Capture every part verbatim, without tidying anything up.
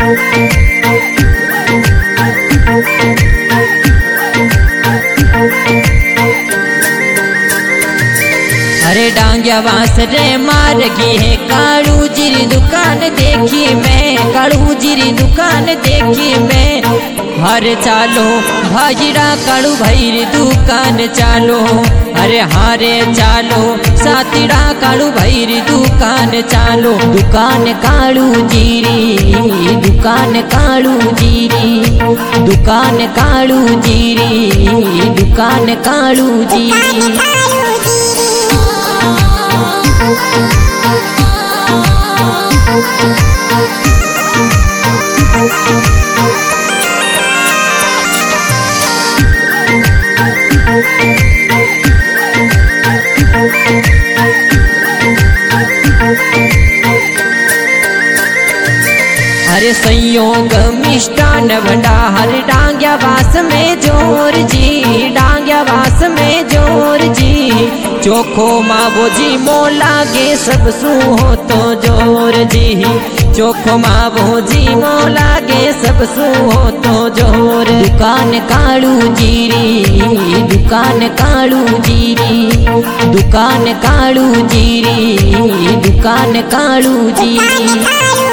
अरे डांग्या वास रे मार गई है कालू जीरी दुकान देखी मैं, कालू जीरी दुकान देखी मैं। हर चालो भाजीरा कालू भाई दुकान चालो, अरे हारे चालो सातीड़ा कालू भाई दुकान चालो। दुकान कालू जीरी, दुकान कालू जीरी, दुकान कालू जीरी, दुकान कालू जीरी। अरे संयोग मिष्टान भंडार डांग्या वास में जोर जी, डांग्या वास में जोर जी। चोखो मावो जी मोला गे सब सू हो तो जोर जी, चोखो मावो जी मोला गे सब सू हो तो जोर। दुकान कालू जीरी, दुकान कालू जीरी, दुकान कालू जीरी, दुकान कालू जीरी।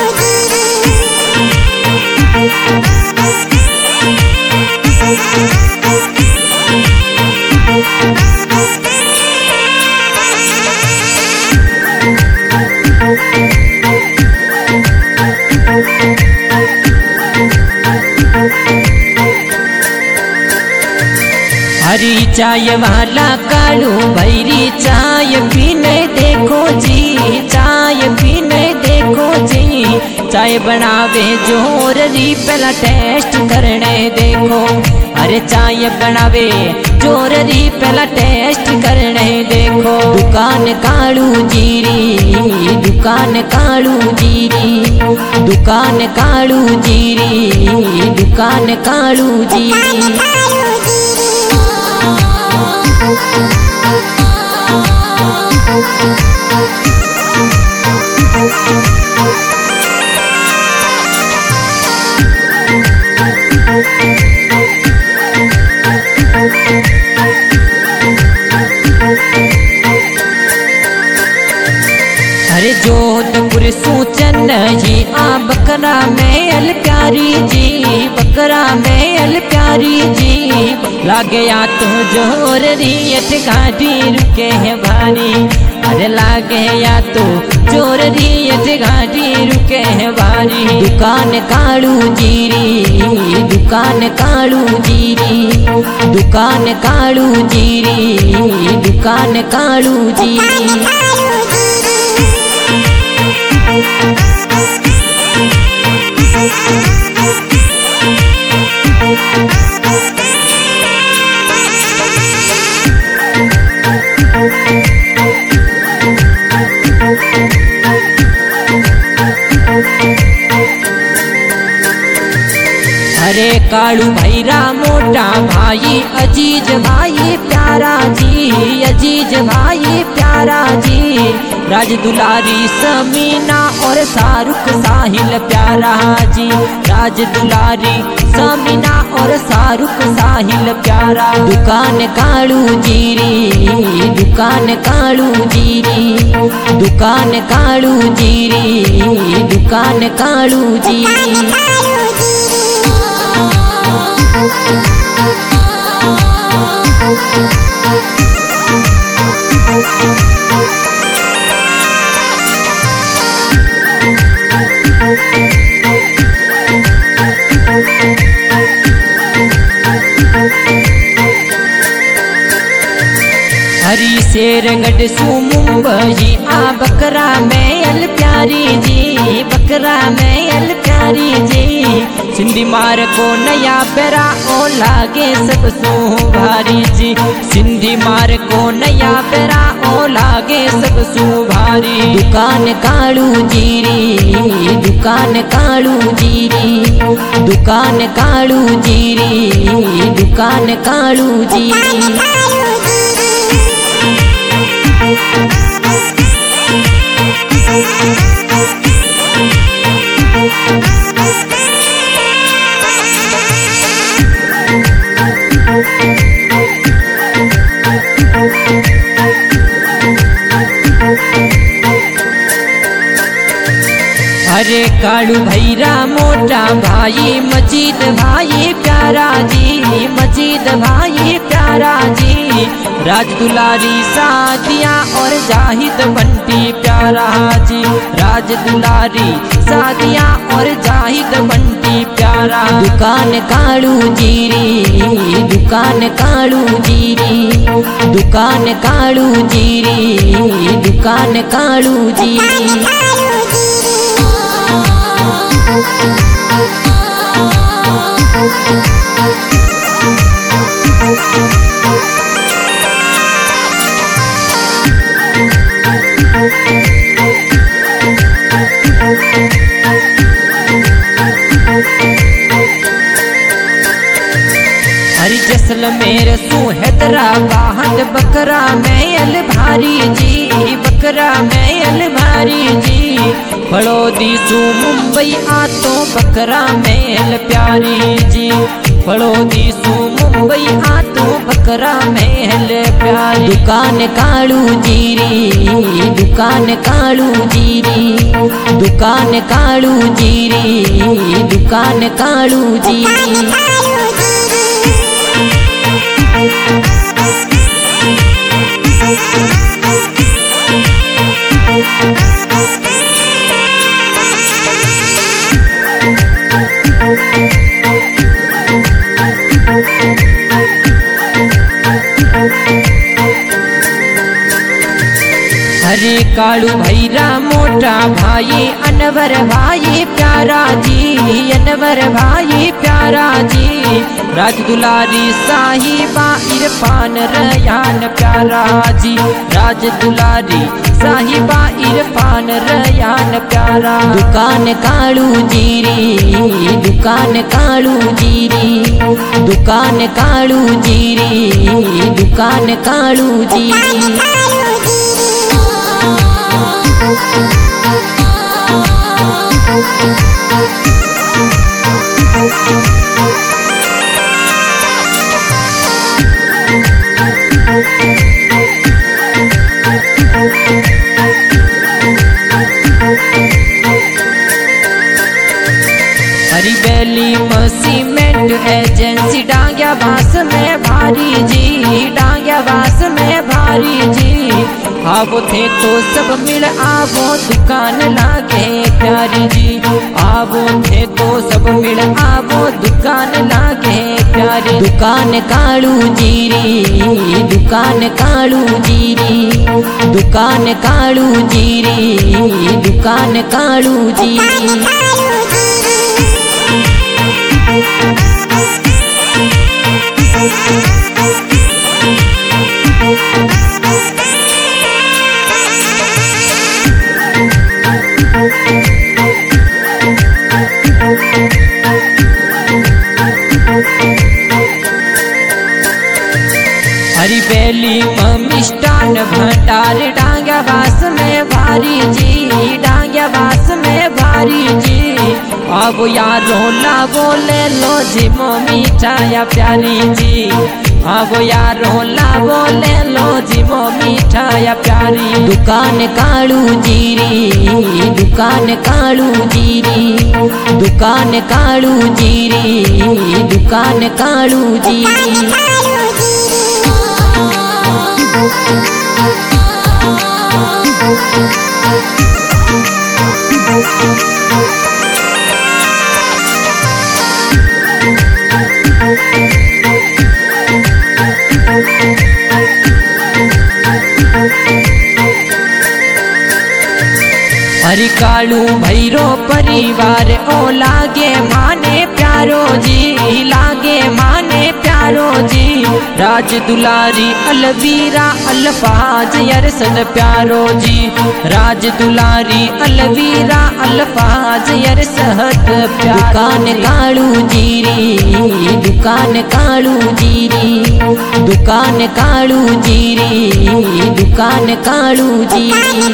हरी चाय वाला कालू भैरी चाय पीने देखो जी, चाय पीने देखो जी। चाय बनावे जोर री पहला टेस्ट करने देखो, अरे चाय बनावे जोर री पहला टेस्ट करने देखो। दुकान कालू जीरी, दुकान कालू जीरी, दुकान कालू जीरी, दुकान कालू जीरी। अरे जोधपुर सूचन जी आ बकरा मेल प्यारी जी, बकरा मेल प्यारी जी। लागे या तो जोर रियत गाड़ी रुके है भारी, अरे लागे या तो जोर रियत गाड़ी रुके है भारी। दुकान कालू जीरी, दुकान कालू जीरी, दुकान कालू जीरी, दुकान कालू जीरी। अरे कालू भैरा मोटा भाई अजीज भाई प्यारा जी, अजीज भाई प्यारा जी। राज दुलारी समीना और शाहरुख साहिल प्यारा जी, राज दुलारी समीना और शाहरुख साहिल प्यारा। दुकान कालू जीरी, दुकान कालू जीरी, दुकान कालू जीरी, दुकान कालू जीरी। हरी शेरगढ़ सू मुंबई आ बकरा मेल प्यारी जी, बकरा मेल प्यारी जी। सिंधी मार को नया पेरा ओ लागे सब सू भारी जी, सिंधी मार को नया पेरा ओ लागे सब सू भारी। दुकान कालू जीरी, दुकान कालू जीरी, दुकान कालू जीरी, दुकान Kalu जीरी। We'll be right back. अरे कालू भैरा मोटा भाई मजीद भाई प्यारा जी, मजीद भाई प्यारा जी। राज दुलारी सादिया और जाहिद बंटी प्यारा जी, राज दुलारी सादिया और जाहिद बंटी प्यारा। दुकान कालू जीरी, दुकान कालू जीरी, दुकान कालू जीरी, दुकान कालू जीरी। हरी जैसलमेर हैदराबाद बकरा मैल भारी जी, बकरा मैल भारी जी। फड़ोदी सू मुंबई आतो बकरा मैल प्यारी जी, फड़ोदी सू मुंबई आतो बकरा महल प्यारी। दुकान कालू जीरी, दुकान कालू जीरी, दुकान कालू जीरी, दुकान कालू जीरी। हरे कालू भैरा मोटा भाई अनवर भाई प्यारा जी, अनवर भाई प्यारा जी। राज दुलारी साहिबा इरफान रयान प्यारा जी, राज दुलारी साहिबा इरफान रयान प्यारा। दुकान कालू जीरी, दुकान कालू जीरी, दुकान कालू जीरी, दुकान कालू जीरी। हरी बैली सीमेंट एजेंसी डांग्या बास में भारी जी, डांग्या बास में भारी जी। आवो थे तो सब मिल आवो दुकान लागे प्यारी जी, आवो थे तो सब मिल आवो दुकान लागे प्यारी। दुकान कालू जीरी, दुकान कालू जीरी, दुकान कालू जीरी, दुकान कालू जीरी। हरी बैली मिष्टान भंडार डांग्या बास में भारी जी, डांग्या बास में भारी जी। अब यारो लावो ले लो जी मो मिठाया प्यारी जी, अब यारो लावो ले लो जी मो मिठाया प्यारी। दुकान कालू जीरी, दुकान कालू जीरी, दुकान कालू जीरी, दुकान कालू जीरी। हरी कालू भैरो परिवार ओ लागे माने प्यारो जी, लागे माने प्यारो जी। राज दुलारी अलवीरा अल्फाज यरसन प्यारो जी, राज दुलारी अलवीरा अल्फाज यरसहत प्यारो। दुकान कालू जीरी, दुकान कालू जीरी, दुकान कालू जीरी, दुकान कालू जीरी।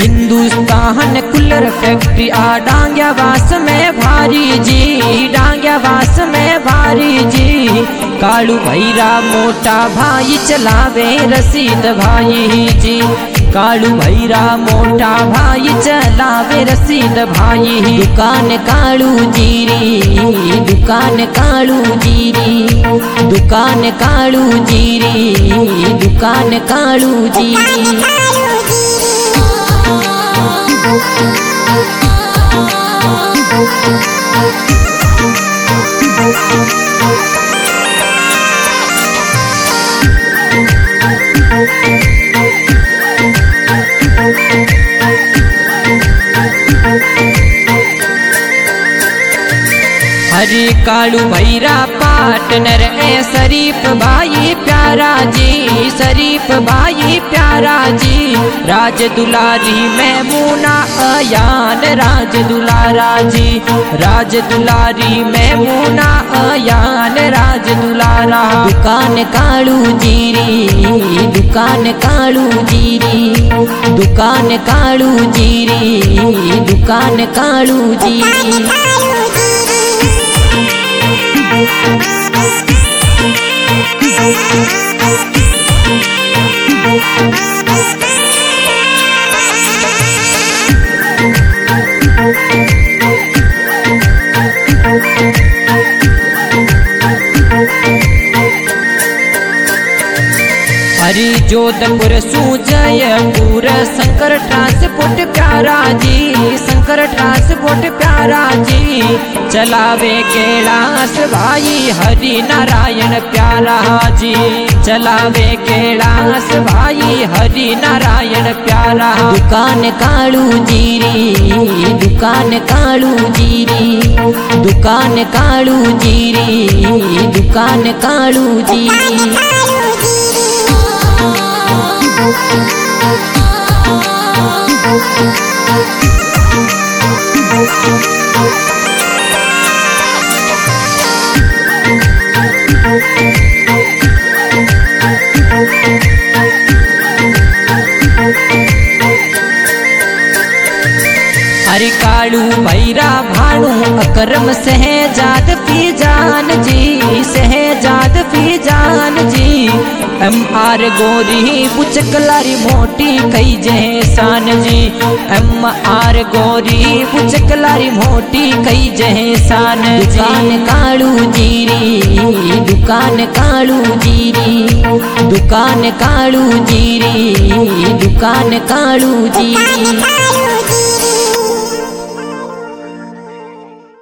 हिंदुस्तान कूलर फैक्ट्री आ डांग्या वास में भारी जी, डांग्या वास में भारी जी। कालू भैरा मोटा भाई चलावे रसीद भाई जी, कालू भैरा मोटा भाई चलावे रसीद भाई। दुकान कालू जीरी, दुकान कालू जीरी, दुकान कालू जीरी, दुकान कालू जीरी। हरी कालू भैरा पार्टनर ए शरीफ भाई प्यारा जी, शरीफ भाई प्यारा जी। राज दुलारी मैमूना अयान राज दुलारा जी, राज दुलारी मैमूना अयान राज दुलारा। दुकान कालू जीरी, दुकान कालू जीरी, दुकान कालू जीरी, दुकान कालू जीरी। हरी जोधपुर सुजयपुर शंकर ट्रांसपोर्ट प्यारा जी, शंकर ट्रांसपोर्ट प्यारा जी। चलावे कैलाश भाई हरि नारायण प्यारा जी, चलावे कैलाश भाई हरि नारायण प्यारा। दुकान कालू जीरी, दुकान कालू जीरी, दुकान कालू जीरी, दुकान कालू जीरी। हरि कालू भैरा भानु अकरम सहजाद पी जान जी, सहजाद पी जान जी। एम आर गोरी बुचकलारी मोटी कई जहसान जी, एम आर गोरी बुचकलारी मोटी कई जहसान। दुकान कालू जीरी, दुकान कालू जीरी, दुकान कालू जीरी, दुकान कालू जीरी।